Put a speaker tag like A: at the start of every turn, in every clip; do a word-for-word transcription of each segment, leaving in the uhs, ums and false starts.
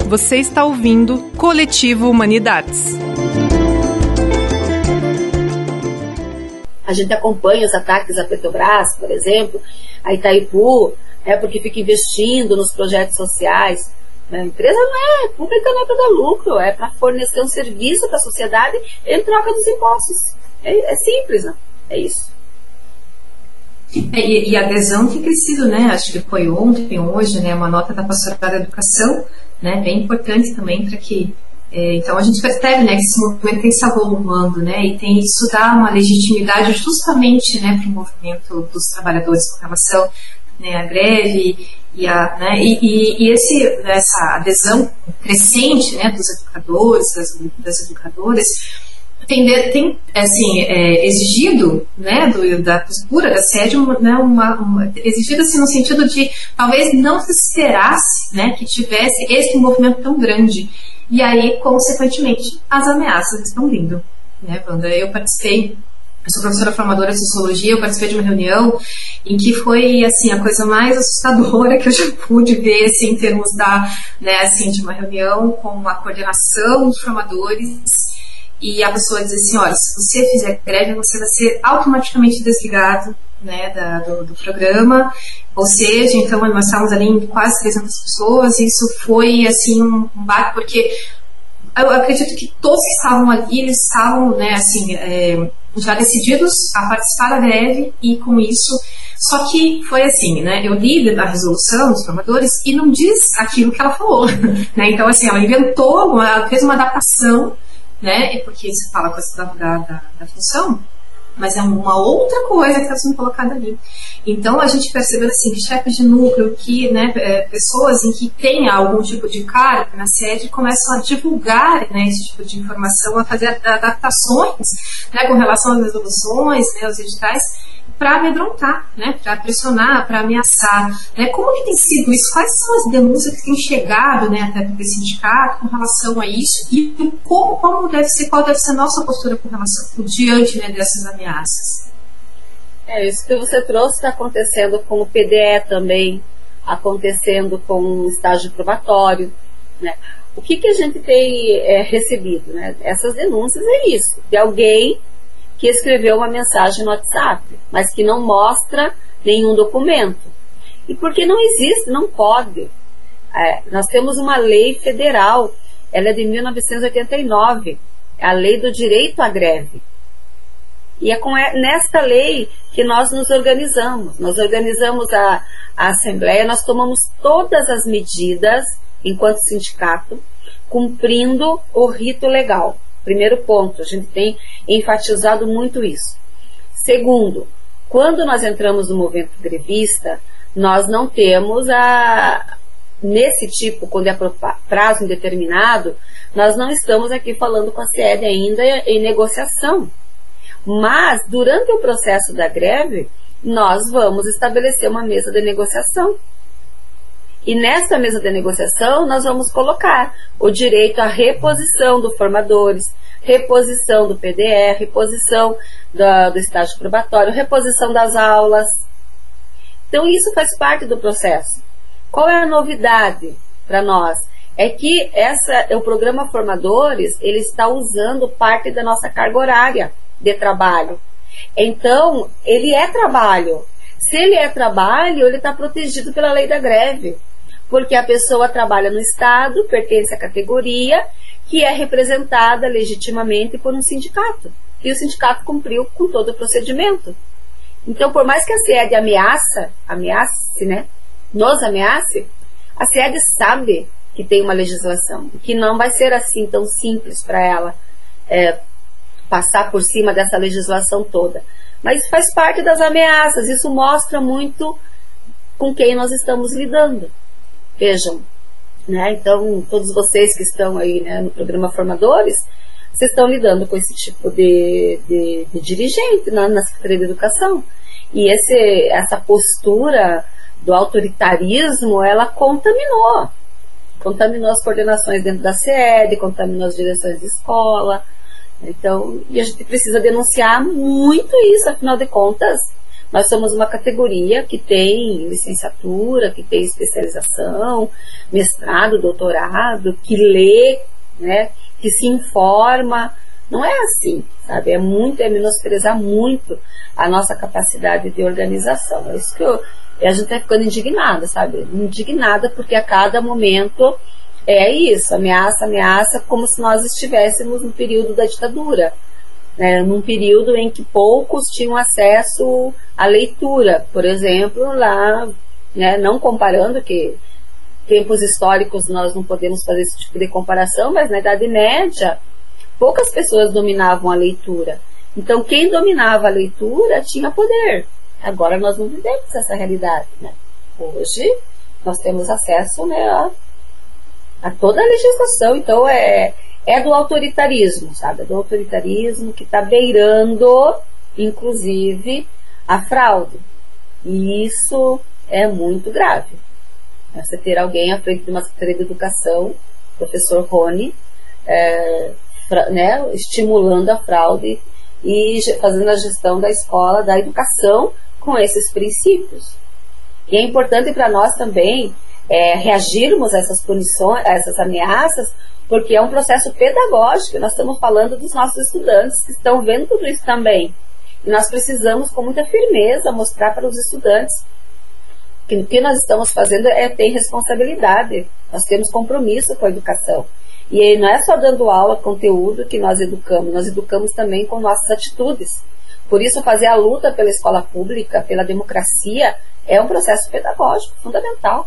A: Você está ouvindo Coletivo Humanidades.
B: A gente acompanha os ataques à Petrobras, por exemplo, a Itaipu, é porque fica investindo nos projetos sociais. A empresa não é pública, não é para dar lucro, é para fornecer um serviço para a sociedade em troca dos impostos. É, é simples, não? É isso.
C: É, e, e a adesão tem crescido, né? Acho que foi ontem, hoje, né? Uma nota da Pastoral da Educação, né? Bem importante também para que... É, então a gente percebe, né, que esse movimento tem se avolumando, né? E tem, isso dá uma legitimidade justamente, né, para o movimento dos trabalhadores com relação, né, à greve e, a, né, e, e, e esse, essa adesão crescente, né, dos educadores, das, das educadoras, tem, tem assim, é, exigido, né, do, da postura da sede, né, uma, uma, exigido assim, no sentido de talvez não se esperasse, né, que tivesse esse movimento tão grande. E aí, consequentemente, as ameaças estão vindo, né, Wanda? Eu participei, eu sou professora formadora de Sociologia, eu participei de uma reunião em que foi, assim, a coisa mais assustadora que eu já pude ver, assim, em termos da, né, assim, de uma reunião com a coordenação dos formadores. E a pessoa diz assim, olha, se você fizer greve, você vai ser automaticamente desligado, né, da, do, do programa. Ou seja, então nós estávamos ali em quase trezentas pessoas, e isso foi assim um baque, porque eu acredito que todos que estavam ali, eles estavam, né, assim, é, já decididos a participar da greve, e com isso, só que foi assim, né, eu li a resolução dos formadores e não diz aquilo que ela falou, né, então assim, ela inventou, ela fez uma adaptação, né, porque se fala com essa da, da, da função, mas é uma outra coisa que está sendo colocada ali. Então a gente percebeu assim, que chefes de núcleo, que, né, pessoas em que tem algum tipo de cargo na sede começam a divulgar, né, esse tipo de informação, a fazer adaptações, né, com relação às resoluções, né, aos editais, para amedrontar, né, para pressionar, para ameaçar, né. Como que tem sido isso? Quais são as denúncias que têm chegado, né, até para o sindicato com relação a isso, e como, como deve ser, qual deve ser a nossa postura com relação, diante, né, dessas ameaças?
B: É, isso que você trouxe está acontecendo com o P D E também, acontecendo com o estágio probatório, né. O que que a gente tem é, recebido, né? Essas denúncias é isso, de alguém que escreveu uma mensagem no WhatsApp, mas que não mostra nenhum documento. E porque não existe, não pode. É, nós temos uma lei federal, ela é de mil novecentos e oitenta e nove, é a Lei do Direito à Greve. E é com nesta lei que nós nos organizamos. Nós organizamos a, a Assembleia, nós tomamos todas as medidas, enquanto sindicato, cumprindo o rito legal. Primeiro ponto, a gente tem enfatizado muito isso. Segundo, quando nós entramos no movimento grevista, nós não temos a... Nesse tipo, quando é prazo indeterminado, nós não estamos aqui falando com a C E D ainda em negociação. Mas, durante o processo da greve, nós vamos estabelecer uma mesa de negociação. E nessa mesa de negociação, nós vamos colocar o direito à reposição dos formadores, reposição do P D E, reposição do, do estágio probatório, reposição das aulas. Então, isso faz parte do processo. Qual é a novidade para nós? É que essa, o programa Formadores, ele está usando parte da nossa carga horária de trabalho. Então, ele é trabalho. Se ele é trabalho, ele está protegido pela lei da greve. Porque a pessoa trabalha no Estado, pertence à categoria, que é representada legitimamente por um sindicato. E o sindicato cumpriu com todo o procedimento. Então, por mais que a C E D ameaça, ameace, né, nos ameace, a C E D sabe que tem uma legislação, que não vai ser assim tão simples para ela é, passar por cima dessa legislação toda. Mas faz parte das ameaças, isso mostra muito com quem nós estamos lidando. Vejam, né? Então, todos vocês que estão aí, né, no programa Formadores, vocês estão lidando com esse tipo de, de, de dirigente, né, na Secretaria de Educação. E esse, essa postura do autoritarismo, ela contaminou. Contaminou as coordenações dentro da C E D, contaminou as direções de escola. Então, e a gente precisa denunciar muito isso, afinal de contas, Nós somos uma categoria que tem licenciatura, que tem especialização, mestrado, doutorado, que lê, né, que se informa. Não é assim, sabe? É muito, é menosprezar muito a nossa capacidade de organização. É isso que eu, a gente está ficando indignada, sabe? Indignada porque a cada momento é isso, ameaça, ameaça, como se nós estivéssemos no período da ditadura, né? Num período em que poucos tinham acesso à leitura, por exemplo, lá, né? Não comparando, que tempos históricos nós não podemos fazer esse tipo de comparação, mas na Idade Média, poucas pessoas dominavam a leitura. Então, quem dominava a leitura tinha poder. Agora nós não vivemos essa realidade, né? Hoje, nós temos acesso, né, a, a toda a legislação. Então, é, é do autoritarismo, sabe? É do autoritarismo que está beirando, inclusive, a fraude. E isso é muito grave. Você ter alguém à frente de uma Secretaria de Educação, professor Rony, é, né, estimulando a fraude e fazendo a gestão da escola, da educação com esses princípios. E é importante para nós também é, reagirmos a essas punições, a essas ameaças, porque é um processo pedagógico. Nós estamos falando dos nossos estudantes que estão vendo tudo isso também. E nós precisamos, com muita firmeza, mostrar para os estudantes que o que nós estamos fazendo é ter responsabilidade. Nós temos compromisso com a educação. E aí não é só dando aula, conteúdo que nós educamos, nós educamos também com nossas atitudes. Por isso, fazer a luta pela escola pública, pela democracia, é um processo pedagógico fundamental.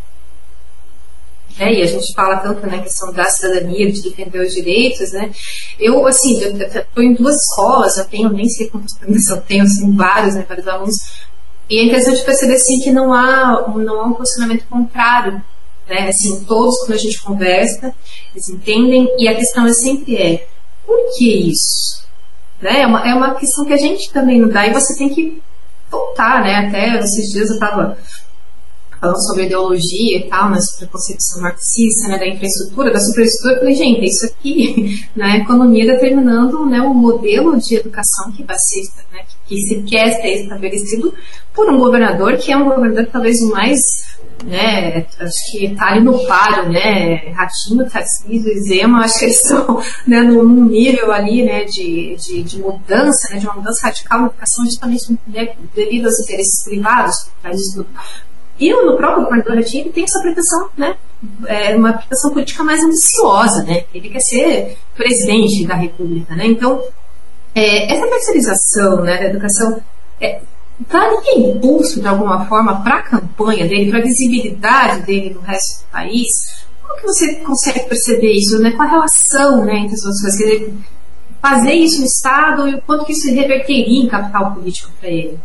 C: É, e a gente fala tanto na, né, questão da cidadania, de defender os direitos, né? Eu, assim, estou em duas escolas, eu tenho, nem sei quantos alunos eu tenho, assim, vários, né, vários alunos, e é interessante perceber, assim, que não há, não há um posicionamento contrário. Né, assim, todos, quando a gente conversa, eles entendem, e a questão é sempre é, por que isso? Né, é, uma, é uma questão que a gente também não dá, e você tem que voltar, né, até esses dias eu estava falando sobre ideologia e tal, mas sobre a concepção marxista, né, da infraestrutura, da superestrutura, eu falei, gente, isso aqui, na economia determinando, né, o modelo de educação que vai ser, né, que, que se quer ser estabelecido por um governador, que é um governador talvez o mais, né, acho que tá ali no páreo, né, Ratinho, Tarcísio e Zema, acho que eles estão, né, num nível ali, né, de, de, de mudança, né, de uma mudança radical na educação, justamente, né, devido aos interesses privados, por trás disso. E no próprio governador Ratinho ele tem essa pretensão, né, é uma pretensão política mais ambiciosa, né, ele quer ser presidente da República, né, então, é, essa terceirização, né, da educação, é, daria impulso de alguma forma para a campanha dele, para a visibilidade dele no resto do país? Como que você consegue perceber isso, né? Qual a relação, né, entre as duas coisas? Quer dizer, fazer isso no Estado e o quanto que isso reverteria em capital político para ele?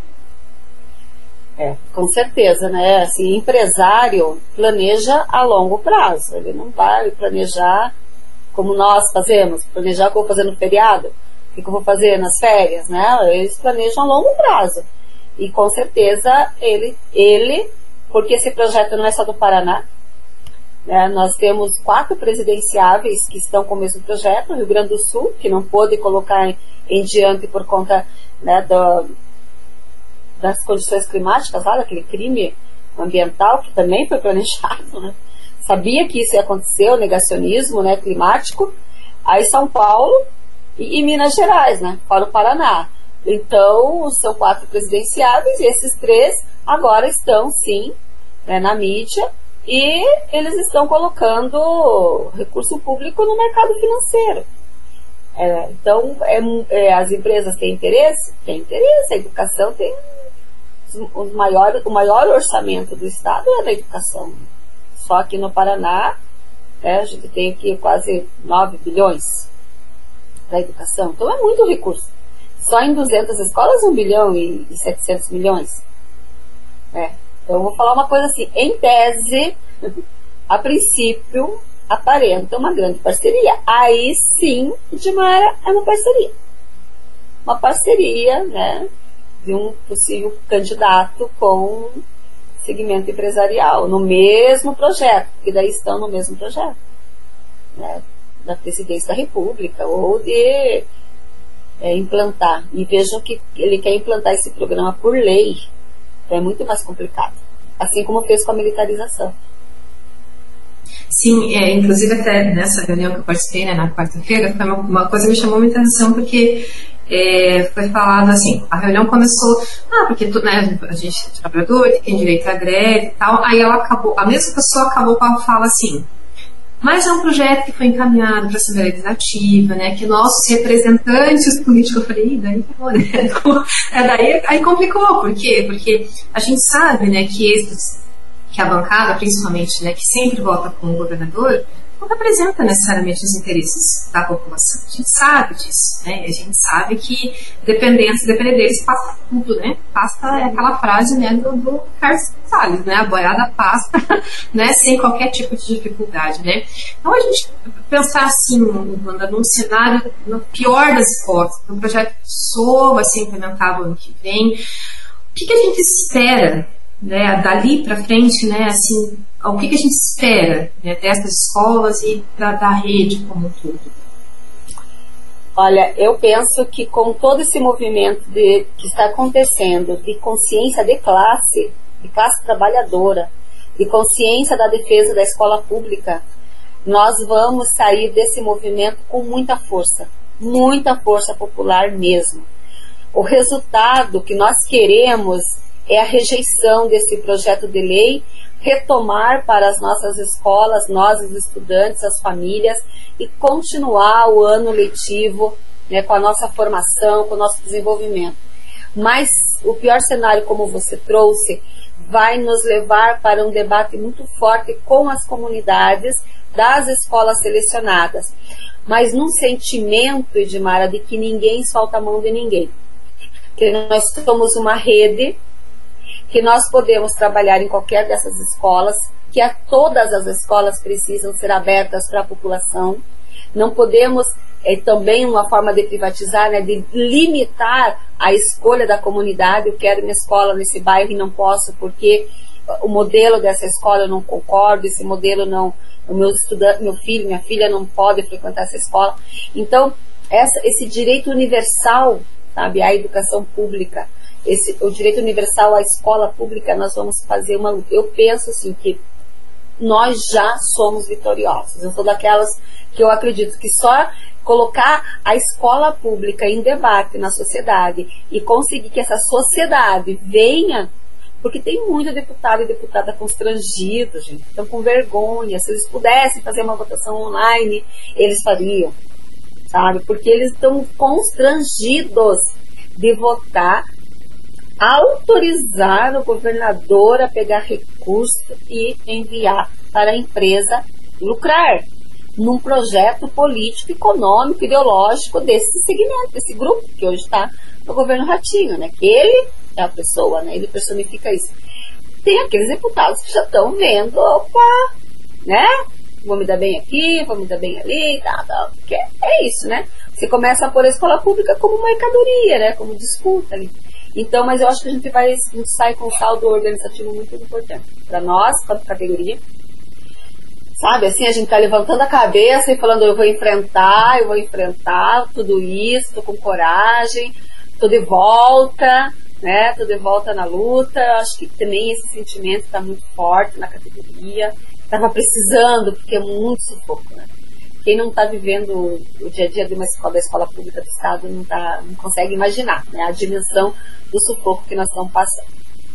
B: É, com certeza, né? Assim, empresário planeja a longo prazo. Ele não vai planejar como nós fazemos, planejar o que eu vou fazer no feriado, o que eu vou fazer nas férias, né? Eles planejam a longo prazo. E com certeza ele, ele, porque esse projeto não é só do Paraná, né? Nós temos quatro presidenciáveis que estão com o mesmo projeto, o Rio Grande do Sul, que não pôde colocar em, em diante por conta, né, do, das condições climáticas, lá, daquele crime ambiental que também foi planejado, né? Sabia que isso ia acontecer, o negacionismo, né, climático. Aí São Paulo e, e Minas Gerais, né, para o Paraná. Então, são quatro presidenciáveis e esses três agora estão, sim, né, na mídia, e eles estão colocando recurso público no mercado financeiro. É, então, é, é, as empresas têm interesse? Tem interesse. A educação tem os maior, o maior orçamento do Estado é da educação. Só aqui no Paraná, né, a gente tem aqui quase nove bilhões da educação. Então, é muito recurso. Só em duzentas escolas, um bilhão e setecentos milhões. É. Então, eu vou falar uma coisa assim, em tese, a princípio, aparenta uma grande parceria. Aí sim, Dimara, é uma parceria. Uma parceria, né, de um possível candidato com segmento empresarial, no mesmo projeto, que daí estão no mesmo projeto, né, da presidência da República, ou de... é, implantar. E vejam que ele quer implantar esse programa por lei, então é muito mais complicado. Assim como fez com a militarização.
C: Sim, é, inclusive até nessa reunião que eu participei, né, na quarta-feira, foi uma, uma coisa que me chamou muita atenção, porque é, foi falado assim, a reunião começou, ah, porque tu, né, a gente é trabalhador, tem direito à greve e tal, aí ela acabou, a mesma pessoa acabou com a fala assim, mas é um projeto que foi encaminhado para a Assembleia Legislativa, né, que nossos representantes políticos, eu falei, daí, né, é, daí aí complicou, por quê? Porque a gente sabe, né, que esses, que a bancada, principalmente, né, que sempre vota com o governador, não representa necessariamente os interesses da população. A gente sabe disso, né? A gente sabe que, dependendo, se depender deles, passa tudo, né? Passa aquela frase, né, do, do Carlos Salles, né? A boiada passa, né, sem qualquer tipo de dificuldade, né? Então, a gente pensar assim, Wanda, num cenário, no pior das hipóteses, um projeto só vai ser implementado ano que vem, o que, que a gente espera, né, dali para frente, né, assim, o que, que a gente espera, né, dessas escolas e da, da rede como um todo?
B: Olha, eu penso que com todo esse movimento de, que está acontecendo de consciência de classe, de classe trabalhadora, de consciência da defesa da escola pública, nós vamos sair desse movimento com muita força, muita força popular mesmo. O resultado que nós queremos é a rejeição desse projeto de lei, retomar para as nossas escolas, nós os estudantes, as famílias, e continuar o ano letivo, né, com a nossa formação, com o nosso desenvolvimento. Mas o pior cenário, como você trouxe, vai nos levar para um debate muito forte com as comunidades das escolas selecionadas, mas num sentimento, Edmara, de que ninguém solta a mão de ninguém, que nós somos uma rede, que nós podemos trabalhar em qualquer dessas escolas, que a todas as escolas precisam ser abertas para a população. Não podemos, é também uma forma de privatizar, né, de limitar a escolha da comunidade. Eu quero minha escola nesse bairro e não posso porque o modelo dessa escola eu não concordo, esse modelo não, o meu estudante, meu filho, minha filha não pode frequentar essa escola. Então, essa, esse direito universal, sabe, à educação pública, Esse, o direito universal à escola pública, nós vamos fazer uma luta. Eu penso assim que nós já somos vitoriosos. Eu sou daquelas que eu acredito que só colocar a escola pública em debate na sociedade e conseguir que essa sociedade venha, porque tem muito deputado e deputada constrangido, gente, estão com vergonha. Se eles pudessem fazer uma votação online, eles fariam, sabe? Porque eles estão constrangidos de votar, autorizar o governador a pegar recurso e enviar para a empresa lucrar num projeto político, econômico, ideológico desse segmento, desse grupo que hoje está no governo Ratinho, né? Que ele é a pessoa, né? Ele personifica isso. Tem aqueles deputados que já estão vendo, opa, né? Vou me dar bem aqui, vou me dar bem ali, tá, tá, porque é isso, né? Você começa a pôr a escola pública como mercadoria, né? Como disputa ali. Então, mas eu acho que a gente vai a gente sai com um saldo organizativo muito importante para nós, quanto categoria. Sabe, assim, a gente tá levantando a cabeça e falando, eu vou enfrentar, eu vou enfrentar tudo isso, tô com coragem, tô de volta, né? Tô de volta na luta. Eu acho que também esse sentimento está muito forte na categoria. Tava precisando, porque é muito sufoco, né? Quem não está vivendo o dia a dia de uma escola, da escola pública do Estado não, tá, não consegue imaginar, né, a dimensão do sufoco que nós estamos passando.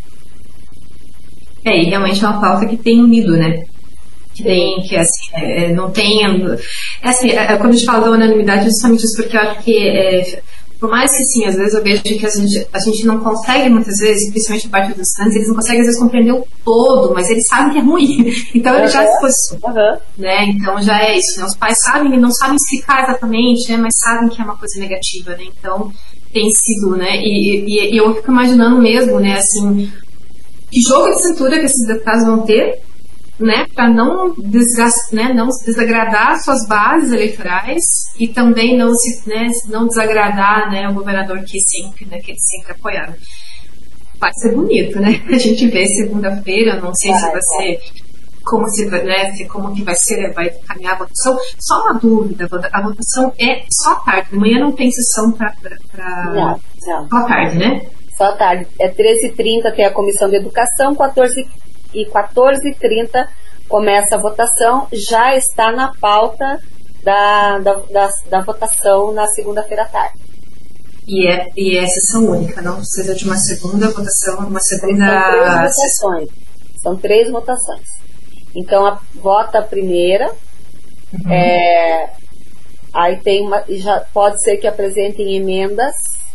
C: É, e realmente é uma pauta que tem unido, né? Que tem, que assim, é, não tem... É assim, é, quando a gente fala da unanimidade, justamente isso porque eu acho que... É, por mais que, sim, às vezes eu vejo que a gente, a gente não consegue, muitas vezes, principalmente a parte dos estudantes, eles não conseguem, às vezes, compreender o todo, mas eles sabem que é ruim. Então, eles uhum. já se posicionam. Uhum. Né? Então, já é isso. Né? Os pais sabem, não sabem explicar exatamente, né? Mas sabem que é uma coisa negativa, né? Então, tem sido, né? E, e, e eu fico imaginando mesmo, né? Assim, que jogo de cintura que esses deputados vão ter, né, para não, né, não desagradar suas bases eleitorais e também não, se, né, não desagradar, né, o governador que sempre, né, que eles sempre apoiaram. Vai ser bonito, né? A gente vê segunda-feira, não sei vai, se vai ser como, se, né, como que vai ser, vai caminhar a votação. Só uma dúvida, a votação é só à tarde, de manhã não tem sessão para...
B: Não, não.
C: Só à tarde, né?
B: Só à tarde. É treze e trinta tem a Comissão de Educação, quatorze e quatorze e trinta começa a votação, já está na pauta da, da, da, da votação na segunda-feira à tarde.
C: E é, e é sessão única, não precisa de uma segunda votação, uma segunda...
B: São três votações. São três votações. Então, a, vota a primeira, uhum. é, aí tem uma, já pode ser que apresentem emendas,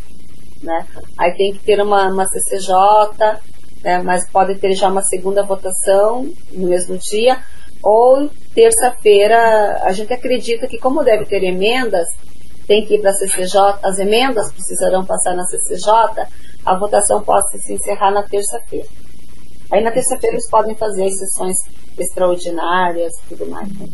B: né? Aí tem que ter uma, uma C C J, né? Mas pode ter já uma segunda votação no mesmo dia, ou terça-feira. A gente acredita que, como deve ter emendas, tem que ir para a C C J, as emendas precisarão passar na C C J, a votação pode se encerrar na terça-feira. Aí na terça-feira eles podem fazer sessões extraordinárias e tudo mais. Né?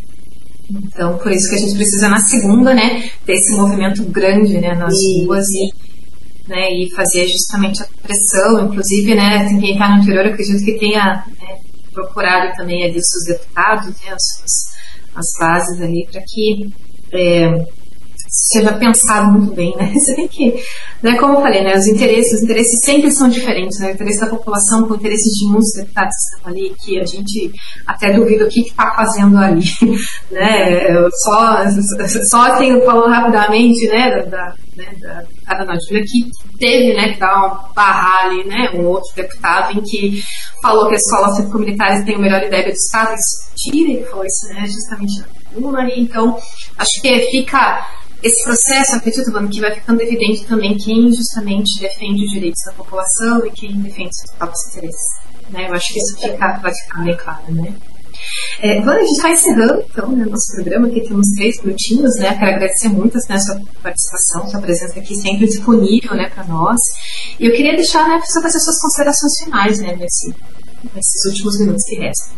C: Então, por isso que a gente precisa na segunda, né, ter esse movimento grande, né, nas e, ruas e, né, e fazer justamente a pressão, inclusive, né, quem está no interior, eu acredito que tenha, né, procurado também ali os seus deputados, né, as, as bases ali, para que é, seja pensado muito bem, né? Você tem que, né, como eu falei, né, os interesses, os interesses sempre são diferentes, né? O interesse da população com o interesse de muitos deputados que estão ali, que a gente até duvida o que está fazendo ali, né? Eu só, só tenho falando rapidamente, né, da, né, da, da Ana Júlia, que teve, né, que dar uma barra ali, né, um outro deputado em que falou que as escolas cívico-militares têm a melhor ideia do Estado, isso tira, ele falou isso, né, justamente na tribuna, então acho que fica esse processo, acredito, Vano, que vai ficando evidente também quem justamente defende os direitos da população e quem defende os próprios interesses, né, eu acho que isso fica, vai ficar bem claro, né. É, Vano, a gente está encerrando então, né, nosso programa, aqui temos três minutinhos, né, quero agradecer muito, né, a sua participação, sua presença aqui sempre disponível, né, para nós, e eu queria deixar, né, para você fazer suas considerações finais, né, nesse, nesses últimos minutos que restam.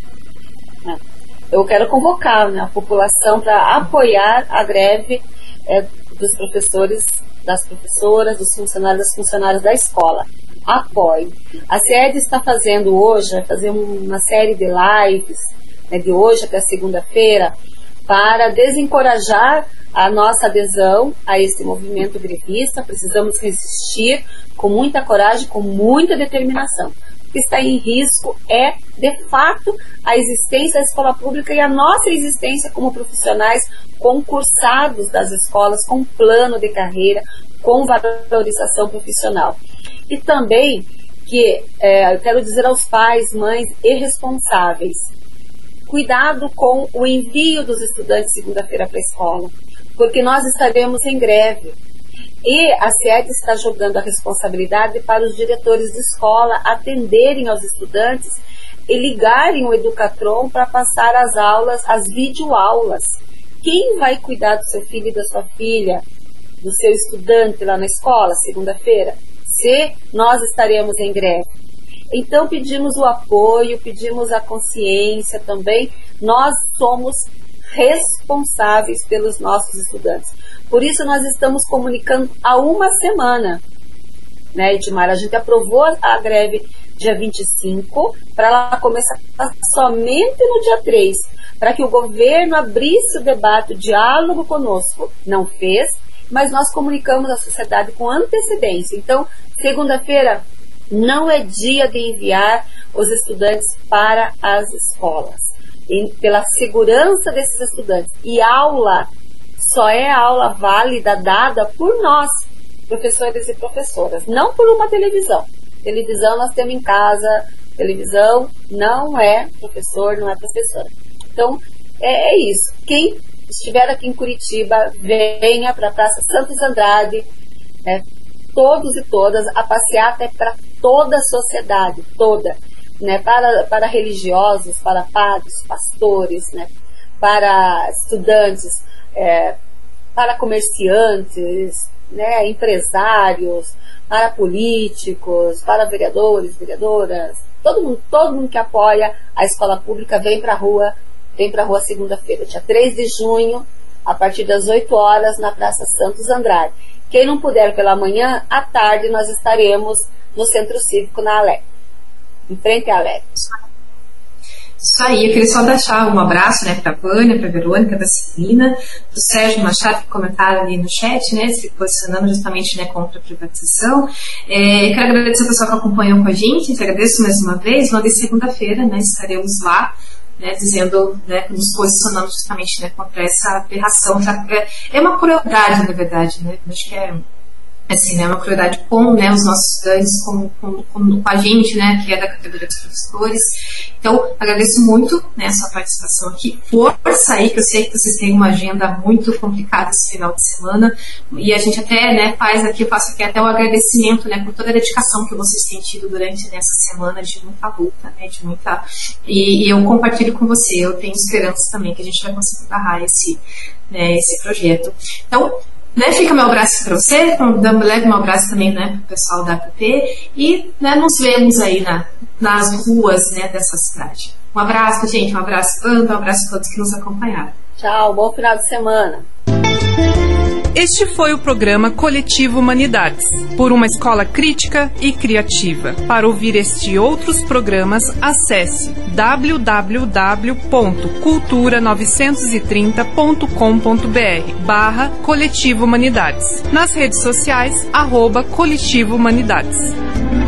B: Eu quero convocar, né, a população para apoiar a greve é, dos professores, das professoras, dos funcionários, das funcionárias da escola. Apoio. A SEAD está fazendo hoje, vai fazer uma série de lives, né, de hoje até segunda-feira, para desencorajar a nossa adesão a esse movimento grevista. Precisamos resistir com muita coragem, com muita determinação. O que está em risco é, de fato, a existência da escola pública e a nossa existência como profissionais concursados das escolas, com plano de carreira, com valorização profissional. E também que é, eu quero dizer aos pais, mães e responsáveis, cuidado com o envio dos estudantes segunda-feira para a escola, porque nós estaremos em greve. E a SEAD está jogando a responsabilidade para os diretores de escola atenderem aos estudantes e ligarem o Educatron para passar as aulas, as videoaulas. Quem vai cuidar do seu filho e da sua filha, do seu estudante lá na escola, segunda-feira, se nós estaremos em greve? Então pedimos o apoio, pedimos a consciência também. Nós somos responsáveis pelos nossos estudantes. Por isso nós estamos comunicando há uma semana, né, Edmar? A gente aprovou a greve dia vinte e cinco, para ela começar somente no dia três, para que o governo abrisse o debate, o diálogo conosco. Não fez, mas nós comunicamos à sociedade com antecedência. Então, segunda-feira não é dia de enviar os estudantes para as escolas, e pela segurança desses estudantes. E aula só é aula válida dada por nós, professores e professoras, não por uma televisão. Televisão nós temos em casa, televisão não é professor, não é professora. Então, é, é isso. Quem estiver aqui em Curitiba, venha para a Praça Santos Andrade, né, todos e todas, a passeata é para toda a sociedade, toda, né, para, para religiosos, para padres, pastores, né, para estudantes, é, para comerciantes, né, empresários, para políticos, para vereadores, vereadoras, todo mundo, todo mundo que apoia a escola pública vem para a rua, vem para a rua segunda-feira, dia três de junho, a partir das oito horas, na Praça Santos Andrade. Quem não puder pela manhã, à tarde nós estaremos no Centro Cívico, na Alec, em frente à Alec.
C: Isso aí, eu queria só deixar um abraço, né, para a Vânia, para a Verônica, da Celina, para o Sérgio Machado, que comentaram ali no chat, né, se posicionando justamente, né, contra a privatização. É, quero agradecer ao pessoal que acompanhou com a gente, te agradeço mais uma vez. Logo em segunda-feira, né, estaremos lá, né, dizendo, né, nos posicionando justamente, né, contra essa aberração. Já, é, é uma crueldade, na verdade, né, acho que é assim, né, uma crueldade com, né, os nossos estudantes, com, com, com, com a gente, né, que é da categoria dos professores. Então, agradeço muito, né, a sua participação aqui. Força aí, que eu sei que vocês têm uma agenda muito complicada esse final de semana, e a gente até, né, faz aqui, eu faço aqui até o agradecimento, né, por toda a dedicação que vocês têm tido durante essa semana de muita luta, né, de muita... E, e eu compartilho com você, eu tenho esperança também que a gente vai conseguir barrar esse, né, esse projeto. Então, né, fica meu abraço para você, leve um abraço também, né, para o pessoal da A P P e, né, nos vemos aí na, nas ruas, né, dessa cidade. Um abraço, gente, um abraço, Wanda, um abraço a todos que nos acompanharam.
B: Tchau, bom final de semana.
A: Este foi o programa Coletivo Humanidades, por uma escola crítica e criativa. Para ouvir este e outros programas, acesse w w w ponto cultura novecentos e trinta ponto com ponto b r barra Coletivo Humanidades. Nas redes sociais, arroba Coletivo Humanidades.